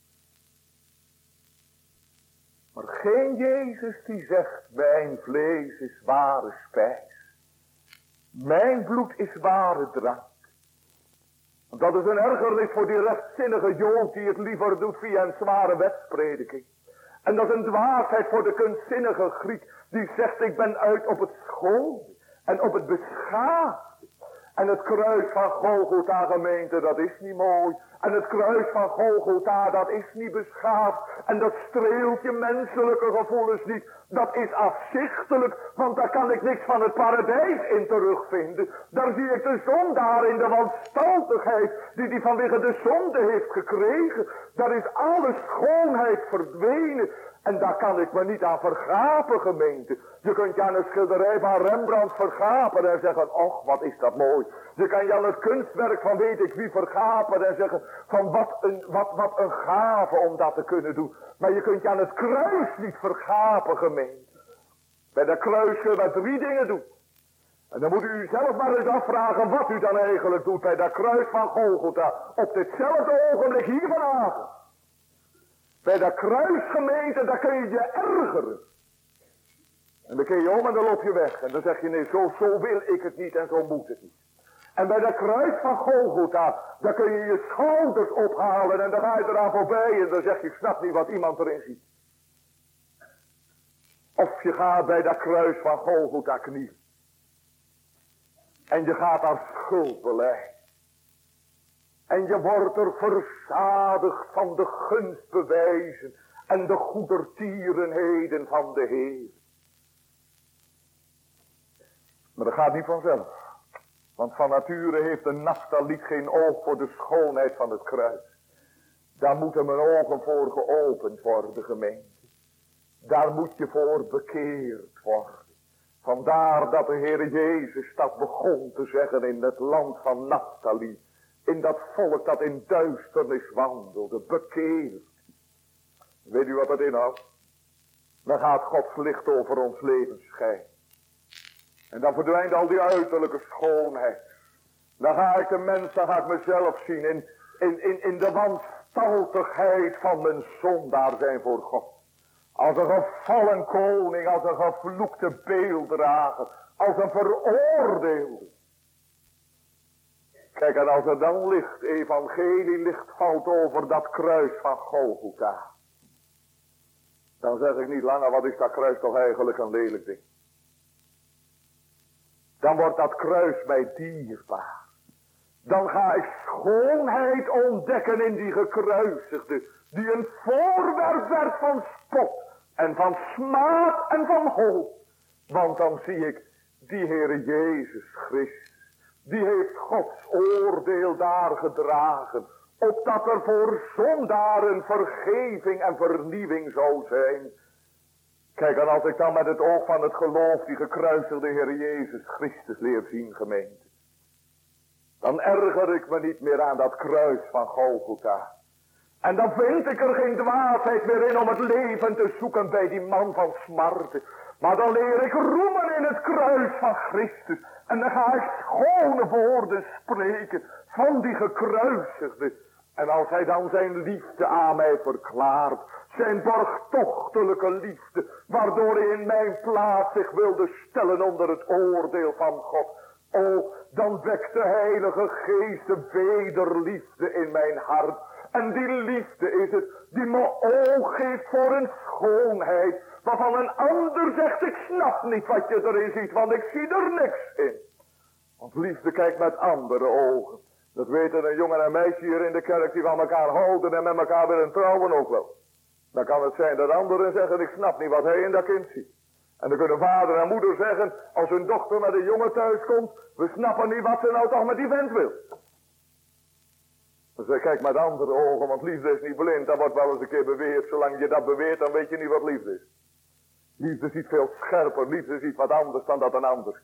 Maar geen Jezus die zegt, mijn vlees is ware spijs. Mijn bloed is ware drank. Dat is een ergernis voor die rechtzinnige Jood die het liever doet via een zware wetsprediking. En dat is een dwaasheid voor de kunstzinnige Griek die zegt ik ben uit op het schoon en op het beschaafd. En het kruis van Golgotha, gemeente, dat is niet mooi. En het kruis van Golgotha, dat is niet beschaafd. En dat streelt je menselijke gevoelens niet. Dat is afzichtelijk, want daar kan ik niks van het paradijs in terugvinden. Daar zie ik de zondaar in de wanstaltigheid die hij vanwege de zonde heeft gekregen. Daar is alle schoonheid verdwenen. En daar kan ik me niet aan vergapen, gemeente. Je kunt je aan een schilderij van Rembrandt vergapen en zeggen, och, wat is dat mooi. Je kan je aan het kunstwerk van weet ik wie vergapen en zeggen, van wat een gave om dat te kunnen doen. Maar je kunt je aan het kruis niet vergapen, gemeente. Bij dat kruis kun je 3 dingen doen. En dan moet u zelf maar eens afvragen wat u dan eigenlijk doet bij dat kruis van Golgotha. Op ditzelfde ogenblik hier vanavond. Bij dat kruisgemeente, daar kun je je ergeren. En dan keer je om en dan loop je weg. En dan zeg je, nee, zo wil ik het niet en zo moet het niet. En bij dat kruis van Golgotha, daar kun je je schouders ophalen en dan ga je eraan voorbij en dan zeg je, ik snap niet wat iemand erin ziet. Of je gaat bij dat kruis van Golgotha knielen. En je gaat aan schuld beleiden. En je wordt er verzadigd van de gunstbewijzen en de goedertierenheden van de Heer. Maar dat gaat niet vanzelf. Want van nature heeft een Naphtaliet geen oog voor de schoonheid van het kruis. Daar moeten mijn ogen voor geopend worden, gemeente. Daar moet je voor bekeerd worden. Vandaar dat de Heer Jezus dat begon te zeggen in het land van Naphtali. In dat volk dat in duisternis wandelde, bekeerd. Weet u wat dat inhoudt? Dan gaat Gods licht over ons leven schijnen. En dan verdwijnt al die uiterlijke schoonheid. Dan ga ik de mens, dan ga ik mezelf zien in de wanstaltigheid van mijn zondaar zijn voor God. Als een gevallen koning, als een gevloekte beelddrager, als een veroordeelde. Kijk, en als er dan licht, evangelielicht valt over dat kruis van Golgotha. Dan zeg ik niet langer, wat is dat kruis toch eigenlijk een lelijk ding. Dan wordt dat kruis mij dierbaar. Dan ga ik schoonheid ontdekken in die gekruisigde. Die een voorwerp werd van spot. En van smaad en van hoop. Want dan zie ik die Heere Jezus Christus. Die heeft Gods oordeel daar gedragen. Opdat er voor zondaren vergeving en vernieuwing zou zijn. Kijk, en als ik dan met het oog van het geloof die gekruisigde Heer Jezus Christus leer zien, gemeente. Dan erger ik me niet meer aan dat kruis van Golgotha. En dan vind ik er geen dwaasheid meer in om het leven te zoeken bij die man van smarten. Maar dan leer ik roemen in het kruis van Christus. En dan ga ik schone woorden spreken van die gekruisigde. En als hij dan zijn liefde aan mij verklaart, zijn borgtochtelijke liefde, waardoor hij in mijn plaats zich wilde stellen onder het oordeel van God. O, dan wekt de Heilige Geest de wederliefde in mijn hart. En die liefde is het die me oog geeft voor een schoonheid, waarvan een ander zegt, ik snap niet wat je erin ziet, want ik zie er niks in. Want liefde kijkt met andere ogen. Dat weten een jongen en een meisje hier in de kerk die van elkaar houden en met elkaar willen trouwen ook wel. Dan kan het zijn dat anderen zeggen, ik snap niet wat hij in dat kind ziet. En dan kunnen vader en moeder zeggen, als hun dochter met een jongen thuis komt, we snappen niet wat ze nou toch met die vent wil. Dus hij kijkt met andere ogen, want liefde is niet blind, dat wordt wel eens een keer beweerd. Zolang je dat beweert, dan weet je niet wat liefde is. Liefde ziet veel scherper, liefde ziet wat anders dan dat een ander.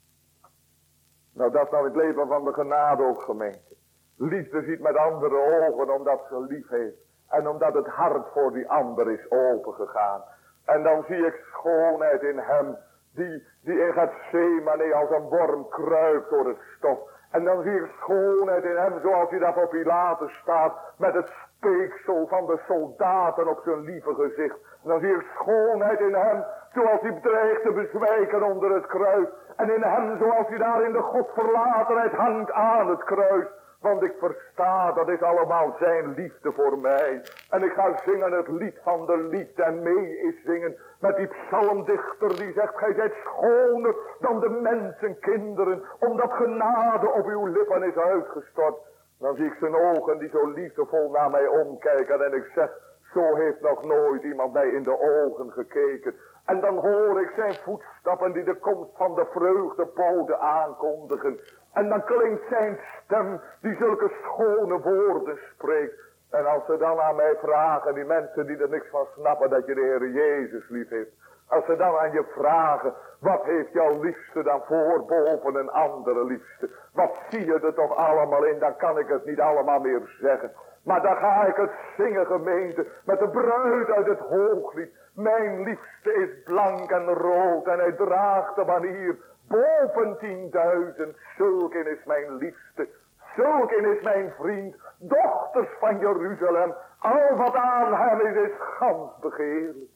Nou, dat is nou het leven van de genade ook, gemeente. Liefde ziet met andere ogen omdat ze lief heeft. En omdat het hart voor die ander is opengegaan. En dan zie ik schoonheid in hem, die in Gethsemane als een worm kruipt door het stof. En dan zie ik schoonheid in hem zoals hij dat op Pilatus staat, met het speeksel van de soldaten op zijn lieve gezicht. En dan zie ik schoonheid in hem zoals hij dreigt te bezwijken onder het kruis. En in hem zoals hij daar in de Godverlatenheid hangt aan het kruis. Want ik versta, dat is allemaal zijn liefde voor mij. En ik ga zingen het lied van de liefde en mee is zingen met die psalmdichter die zegt, gij zijt schoner dan de mensenkinderen, omdat genade op uw lippen is uitgestort. Dan zie ik zijn ogen die zo liefdevol naar mij omkijken en ik zeg, zo heeft nog nooit iemand mij in de ogen gekeken. En dan hoor ik zijn voetstappen die de komst van de vreugdebode aankondigen. En dan klinkt zijn stem die zulke schone woorden spreekt. En als ze dan aan mij vragen, die mensen die er niks van snappen, dat je de Heer Jezus lief heeft. Als ze dan aan je vragen, wat heeft jouw liefste dan voor boven een andere liefste? Wat zie je er toch allemaal in? Dan kan ik het niet allemaal meer zeggen. Maar dan ga ik het zingen, gemeente, met de bruid uit het hooglied. Mijn liefste is blank en rood en hij draagt de banier boven 10.000. Zulk is mijn liefste, zulk is mijn vriend, dochters van Jeruzalem. Al wat aan hem is gans begeerlijk.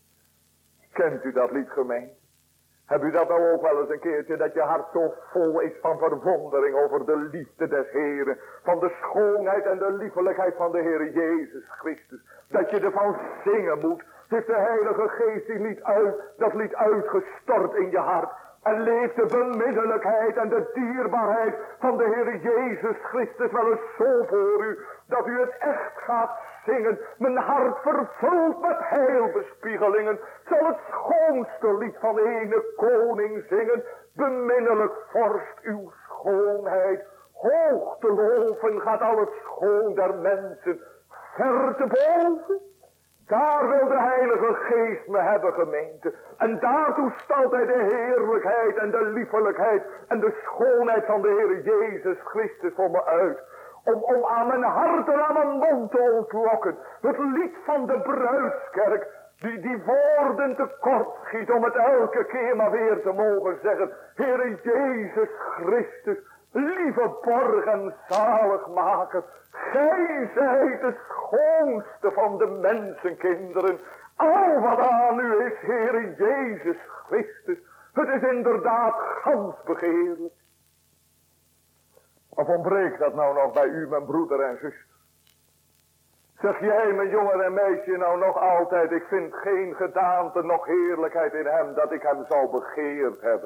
Kent u dat lied, gemeente? Heb u dat nou ook wel eens een keertje, dat je hart zo vol is van verwondering over de liefde des Heren, van de schoonheid en de liefelijkheid van de Heer Jezus Christus, dat je ervan zingen moet? Het is de Heilige Geest die dat lied uitgestort in je hart. En leeft de beminnelijkheid en de dierbaarheid van de Heer Jezus Christus wel eens zo voor u, dat u het echt gaat zingen. Mijn hart vervuld met heilbespiegelingen, zal het schoonste lied van ene koning zingen. Beminnelijk vorst uw schoonheid, hoog te loven gaat al het schoon der mensen. Ver te boven, Daar wil de Heilige Geest me hebben, gemeente. En daartoe stelt hij de heerlijkheid en de liefelijkheid en de schoonheid van de Heer Jezus Christus voor me uit. Om aan mijn hart en aan mijn mond te ontlokken. Het lied van de bruidskerk. Die woorden tekort schiet om het elke keer maar weer te mogen zeggen. Heere Jezus Christus, lieve borg en zaligmaker. Gij zijt de schoonste van de mensenkinderen. Al wat aan u is, Heere Jezus Christus. Het is inderdaad gans begeerlijk. Of ontbreekt dat nou nog bij u, mijn broeder en zuster? Zeg jij, mijn jongen en meisje, nou nog altijd, ik vind geen gedaante nog heerlijkheid in hem, dat ik hem zou begeerd hebben.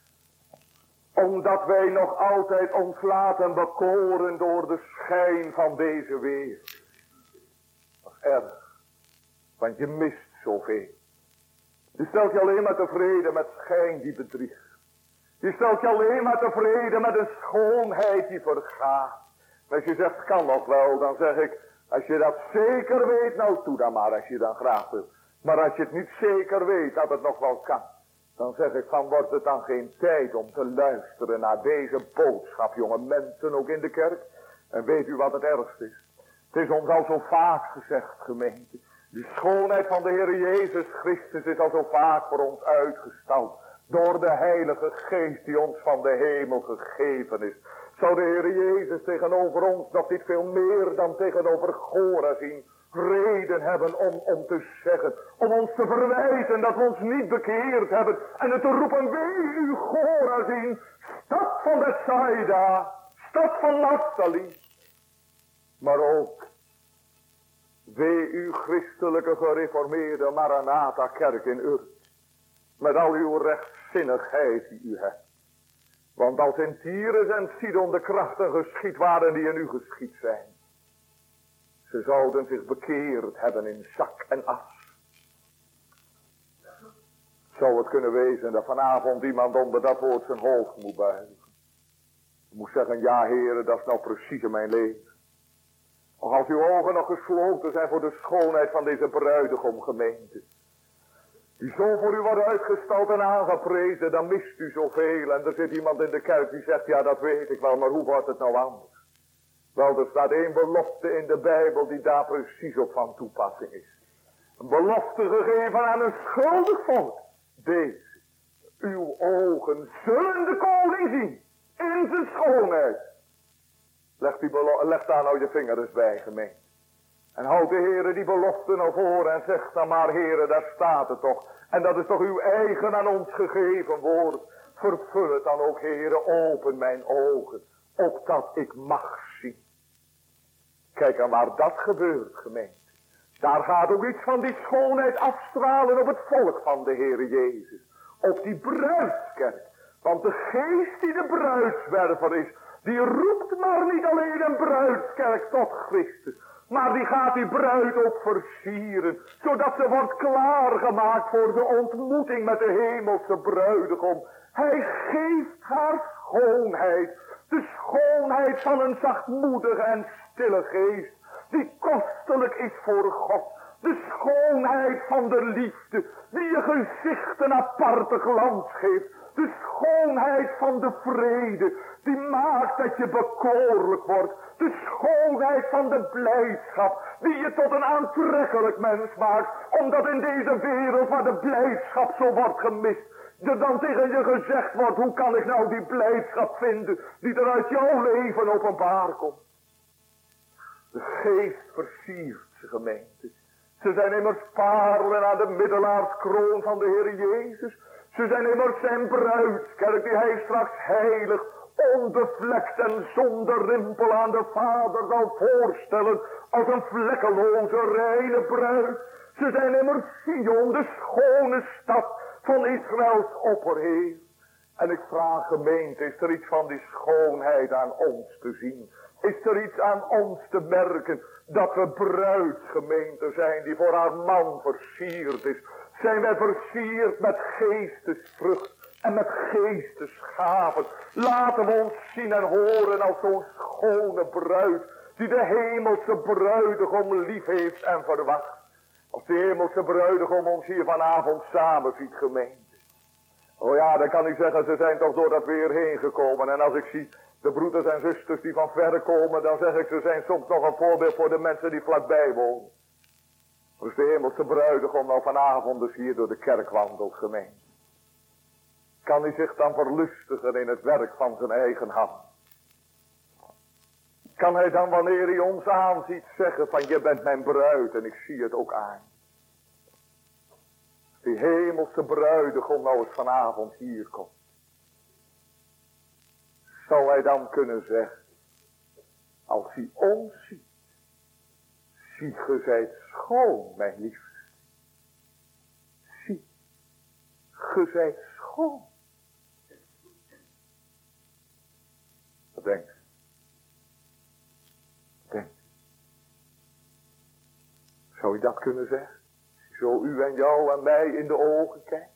Omdat wij nog altijd ons laten bekoren door de schijn van deze wereld. Dat is erg, want je mist zoveel. Je stelt je alleen maar tevreden met schijn die bedriegt. Je stelt je alleen maar tevreden met een schoonheid die vergaat. En als je zegt, kan nog wel, dan zeg ik, als je dat zeker weet, nou doe dan maar als je dan graag wilt. Maar als je het niet zeker weet dat het nog wel kan, dan zeg ik van, wordt het dan geen tijd om te luisteren naar deze boodschap, jonge mensen, ook in de kerk? En weet u wat het ergste is? Het is ons al zo vaak gezegd, gemeente. De schoonheid van de Heer Jezus Christus is al zo vaak voor ons uitgestald. Door de Heilige Geest die ons van de hemel gegeven is. Zou de Heer Jezus tegenover ons nog niet veel meer dan tegenover Chorazin reden hebben om te zeggen, om ons te verwijten dat we ons niet bekeerd hebben en het te roepen, wee u Chorazin, stad van Bethsaida, stad van Naphtali. Maar ook, wee u christelijke gereformeerde Maranatha kerk in Urt, met al uw rechtzinnigheid die u hebt. Want als in Tyrus en Sidon de krachten geschied waren die in u geschied zijn, ze zouden zich bekeerd hebben in zak en as. Zou het kunnen wezen dat vanavond iemand onder dat woord zijn hoofd moet buigen? Moet zeggen, ja heren, dat is nou precies in mijn leven. Of als uw ogen nog gesloten zijn voor de schoonheid van deze bruidegom gemeente, die zo voor u wordt uitgestald en aangeprezen, dan mist u zoveel. En er zit iemand in de kerk die zegt, ja dat weet ik wel, maar hoe wordt het nou anders? Wel, er staat één belofte in de Bijbel die daar precies op van toepassing is. Een belofte gegeven aan een schuldig volk. Deze, uw ogen zullen de koning zien, in zijn schoonheid. Leg daar nou je vinger eens bij, gemeente. En houd de Heere die belofte nou voor en zeg dan maar, Heere, daar staat het toch. En dat is toch uw eigen aan ons gegeven woord. Vervul het dan ook, Heere, open mijn ogen, opdat ik mag zien. Kijk aan waar dat gebeurt, gemeente. Daar gaat ook iets van die schoonheid afstralen op het volk van de Heere Jezus. Op die bruidskerk. Want de geest die de bruidswerver is, die roept maar niet alleen een bruidskerk tot Christus, maar die gaat die bruid ook versieren, zodat ze wordt klaargemaakt voor de ontmoeting met de hemelse bruidegom. Hij geeft haar schoonheid, de schoonheid van een zachtmoedige en stille geest, die kostelijk is voor God. De schoonheid van de liefde, die je gezicht een aparte glans geeft. De schoonheid van de vrede, die maakt dat je bekoorlijk wordt. De schoonheid van de blijdschap, die je tot een aantrekkelijk mens maakt. Omdat in deze wereld waar de blijdschap zo wordt gemist, er dan tegen je gezegd wordt, hoe kan ik nou die blijdschap vinden die er uit jouw leven openbaar komt. De geest versiert ze, gemeente. Ze zijn immers parelen aan de middelaarskroon van de Heer Jezus. Ze zijn immers zijn bruidskerk die hij straks heilig, onbevlekt en zonder rimpel aan de Vader zal voorstellen als een vlekkeloze reine bruid. Ze zijn immers Sion, de schone stad van Israëls opperheer. En ik vraag, gemeente, is er iets van die schoonheid aan ons te zien? Is er iets aan ons te merken dat we bruidsgemeente zijn die voor haar man versierd is? Zijn wij versierd met geestesvrucht en met geestesgaven? Laten we ons zien en horen als zo'n schone bruid die de hemelse bruidegom lief heeft en verwacht. Als de hemelse bruidegom ons hier vanavond samen ziet, gemeente. Oh ja, dan kan ik zeggen, ze zijn toch door dat weer heen gekomen. En als ik zie de broeders en zusters die van verre komen, dan zeg ik, ze zijn soms nog een voorbeeld voor de mensen die vlakbij wonen. Als de hemelse bruidegom nou vanavond dus hier door de kerk wandelt, gemeente. Kan hij zich dan verlustigen in het werk van zijn eigen hand? Kan hij dan, wanneer hij ons aanziet, zeggen van, je bent mijn bruid en ik zie het ook aan. Die hemelse bruidegom nou eens vanavond hier komt. Zou hij dan kunnen zeggen, als hij ons ziet, zie ge zijt schoon, mijn liefste. Zie, ge zijt schoon. Wat denkt u? Zou je dat kunnen zeggen? Zo u en jou en mij in de ogen kijkt.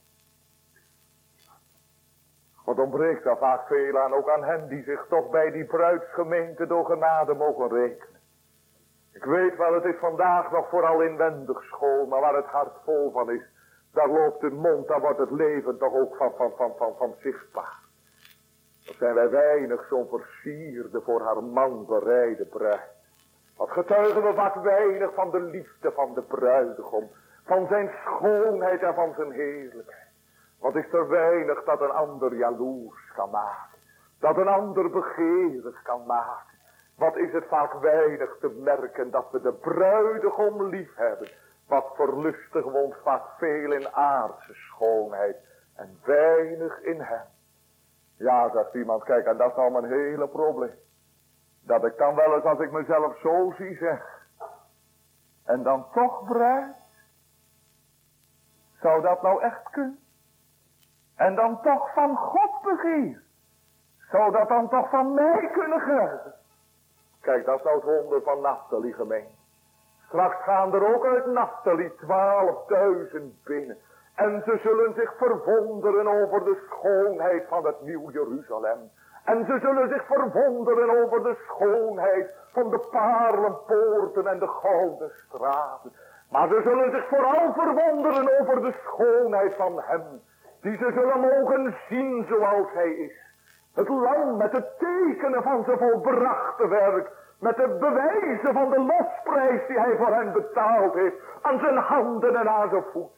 Wat ontbreekt daar vaak veel aan, ook aan hen die zich toch bij die bruidsgemeente door genade mogen rekenen. Ik weet wel, het is vandaag nog vooral inwendig schoon, maar waar het hart vol van is, daar loopt de mond, daar wordt het leven toch ook van zichtbaar. Dan zijn wij weinig zo'n versierde voor haar man bereide bruid. Wat getuigen we vaak weinig van de liefde van de bruidegom, van zijn schoonheid en van zijn heerlijkheid. Wat is er weinig dat een ander jaloers kan maken, dat een ander begeerig kan maken. Wat is het vaak weinig te merken dat we de bruidegom lief hebben. Wat verlustigen we ons vaak veel in aardse schoonheid en weinig in hem. Ja, zegt iemand, kijk, en dat is nou mijn hele probleem. Dat ik dan wel eens, als ik mezelf zo zie, zeg. En dan toch bruid. Zou dat nou echt kunnen? En dan toch van God begeer. Zou dat dan toch van mij kunnen gelden? Kijk, dat is nou het wonder van Naphtali, gemeente. Straks gaan er ook uit Naphtali 12.000 binnen. En ze zullen zich verwonderen over de schoonheid van het nieuw Jeruzalem. En ze zullen zich verwonderen over de schoonheid van de paarlenpoorten en de gouden straten. Maar ze zullen zich vooral verwonderen over de schoonheid van hem, die ze zullen mogen zien zoals hij is. Het lam met de tekenen van zijn volbrachte werk, met de bewijzen van de losprijs die hij voor hen betaald heeft, aan zijn handen en aan zijn voeten.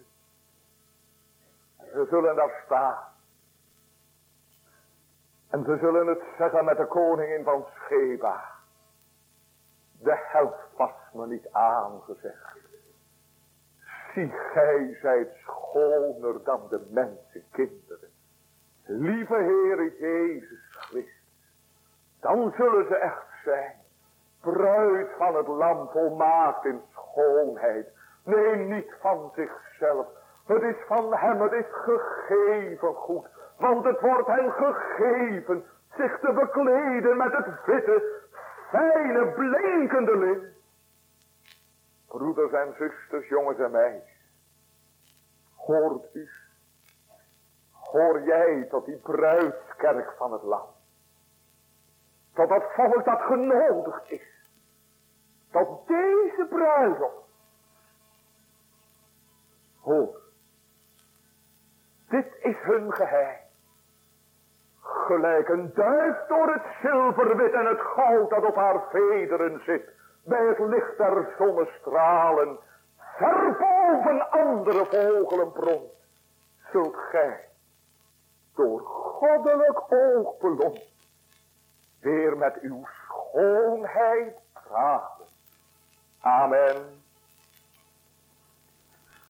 Ze zullen daar staan. En ze zullen het zeggen met de koningin van Sheba. De helft was me niet aangezegd. Zie, gij zijt schoner dan de mensenkinderen. Lieve Heere Jezus Christus. Dan zullen ze echt zijn. Bruid van het lam volmaakt in schoonheid. Nee, niet van zichzelf. Het is van hem, het is gegeven goed. Want het wordt hen gegeven zich te bekleden met het witte, fijne, blinkende lint. Broeders en zusters, jongens en meisjes. Hoort u? Hoor jij tot die bruidskerk van het land? Tot dat volk dat genodigd is. Tot deze bruiloft. Hoor. Dit is hun geheim. Gelijk een duif door het zilverwit en het goud dat op haar vederen zit. Bij het licht der zonnestralen. Ver boven andere vogelen pronkt. Zult gij door goddelijk oog beloond weer met uw schoonheid praten. Amen.